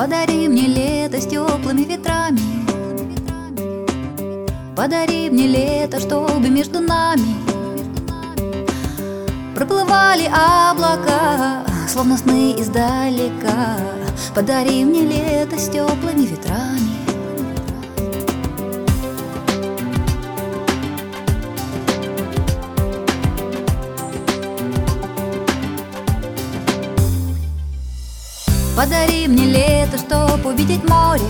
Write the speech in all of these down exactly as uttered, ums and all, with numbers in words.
Подари мне лето с теплыми ветрами, подари мне лето, чтобы между нами проплывали облака, словно сны издалека. Подари мне лето с теплыми ветрами. Подари мне лето, чтоб увидеть море,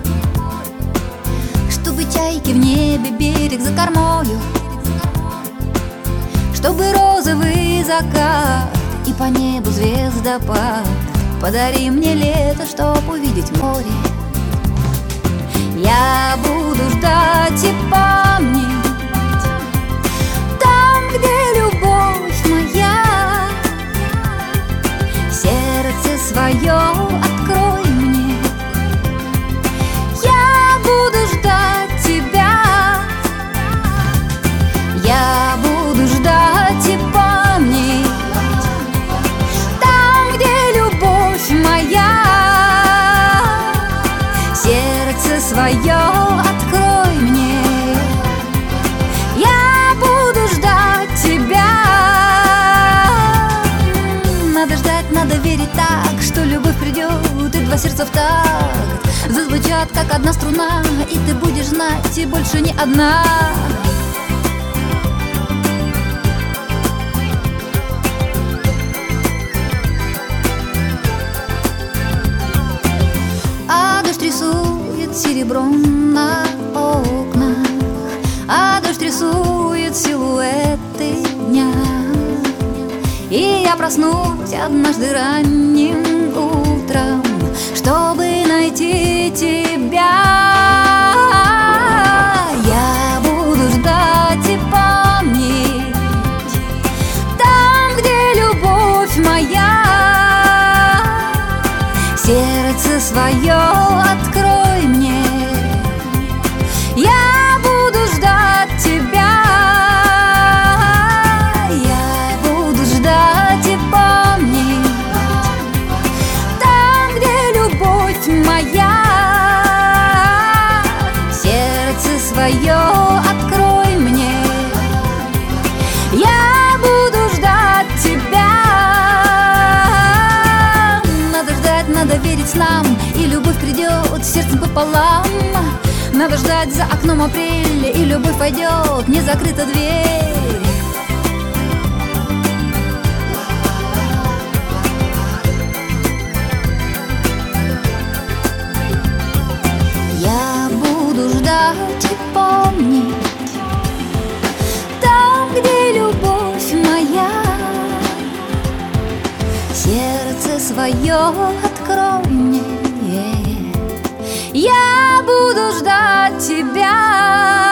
чтобы чайки в небе, берег за кормою, чтобы розовый закат и по небу звездопад. Подари мне лето, чтоб увидеть море. Я буду ждать и помнить там, где любовь моя. Сердце свое открой мне, я буду ждать тебя. Я буду ждать и помнить там, где любовь моя. Сердце свое открой мне, я буду ждать тебя. Надо ждать, надо верить так, что любовь придет, и два сердца в такт зазвучат, как одна струна, и ты будешь знать, и больше не одна. А дождь рисует серебром на окнах, а дождь рисует силуэты дня. И я проснусь однажды ранним утром, чтобы найти тебя. Я буду ждать и помнить там, где любовь моя. Сердце свое открой мне, я буду ждать тебя. Моя, сердце свое открой мне, я буду ждать тебя. Надо ждать, надо верить нам, и любовь придет сердцем пополам. Надо ждать за окном апреля, и любовь войдет, не закрыта дверь. Ждать и помнить там, где любовь моя. Сердце свое открой мне, я буду ждать тебя.